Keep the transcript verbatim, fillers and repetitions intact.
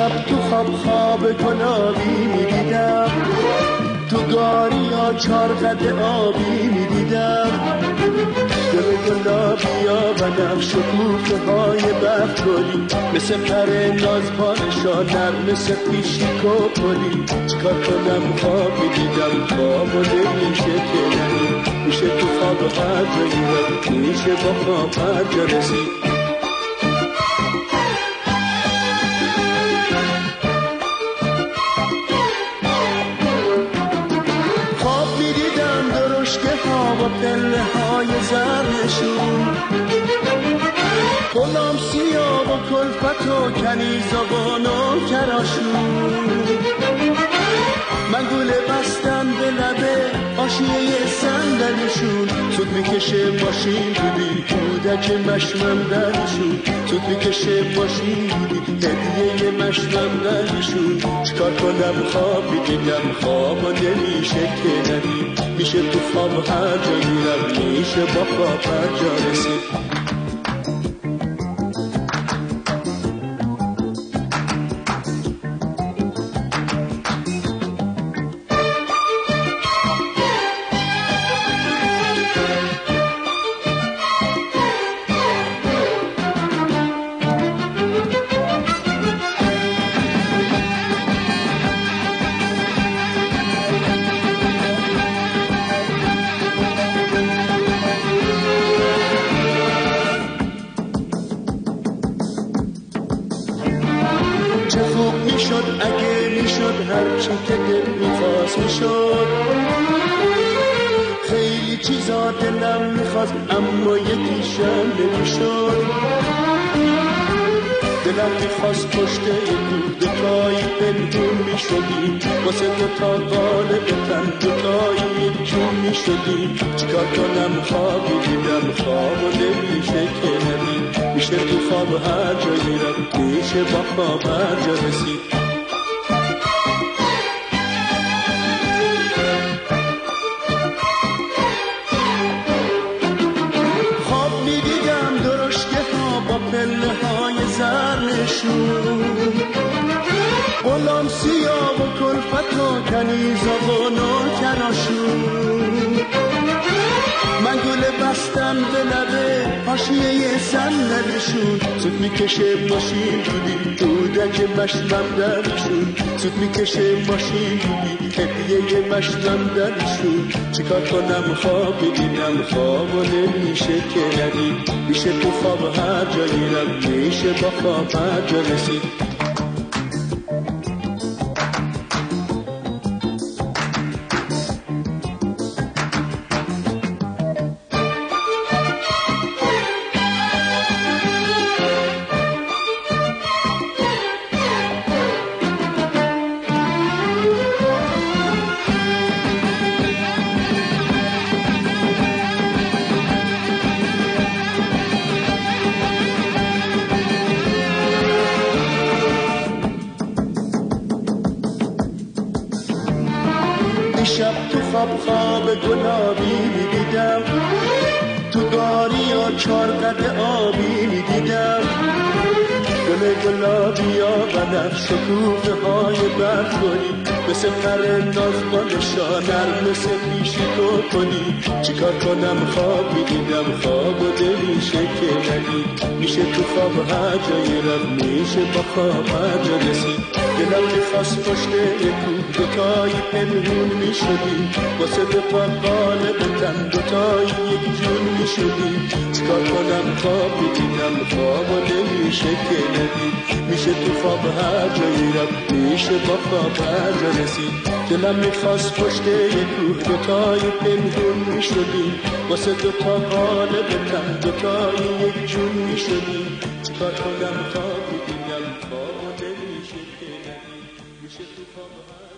دیشب تو خواب خواب گلابی میدیدم، تو گاریا چار قد آبی میدیدم، دل گلابیا و نقش شکوفه های برف گلی، مثل پر نازبانشا نرم مثل پیشی کپلی. چیکار کنم خواب میدیدم خواب و نمیشه که نمی میشه تو خواب هر جایی رفت، میشه با خواب هر جا رسید. با پله های زرنشون، غلام سیاه و کلفت و کنیزا و نوکراشون، من گوله بستم به لبه آشیه صندلیشون، سود میکشه ماشین بودی کودک مشمم درشون، سود میکشه ماشین بودی هدیه مشمم درشون. چیکار کنم خواب میدیدم خواب و نمیشه که ندید، میشه تو خواب هر جا میرم، میشه با خواب هر جا رسید. چه خوب میشد اگه میشد هرچی که دل میخواست میشد، خیلی چیزا دلم میخواست اما یکیشم نمیشد. دلم میخواست پشت یک دوتایی پنهون میشدیم، واسه دوتا قالب تن دوتایی یک جون میشدیم. چیکار کنم خوابی دیدم خواب و نمیشه که نمید، میشه تو خواب هر جا میرم، میشه با خواب هر جا رسید. خواب میدیدم درشکه ها با پله های زرنشون، غلام سیاه و کلفت و کنیزا و نوکراشون، من گوله بستم به لبه حاشیه صندلیشون، سود میکشه ماشین بودی کودک مشمم درشون، سود میکشه ماشین بودی هدیه مشمم درشون. چیکار کنم خواب دیدم خواب و نمیشه که ندید، میشه تو خواب هر جا گیرم، میشه با خواب هر جا رسید. دیشب تو خواب خواب گلابی میدیدم، تو داریا چار قد آبی میدیدم، گل گلابیا و نقش شکوفه های برف گلی، مثل پر نازبانشا نرم مثل پیشی کپلی. چیکار کنم خواب میدیدم خواب و نمیشه که ندید، میشه تو خواب هر جایی رفت، میشه با خواب هر جا رسید. دلم میخواست پشت یک دوتایی پنهون میشدیم، واسه دوتا قالب تن دوتایی یک جون میشدیم. چیکار کنم خواب میدیدم خواب و نمیشه که ندید، میشه تو خواب هر جایی رفت، میشه با خواب هر جا رسید. دلم میخواست پشت یک کوه دوتایی پنهون میشدیم، واسه دوتا قالب تن دوتایی یک جون میشدیم. چیکار کنم خواب میدیدم خواب و نمیشه که ندید، میشه تو خواب هر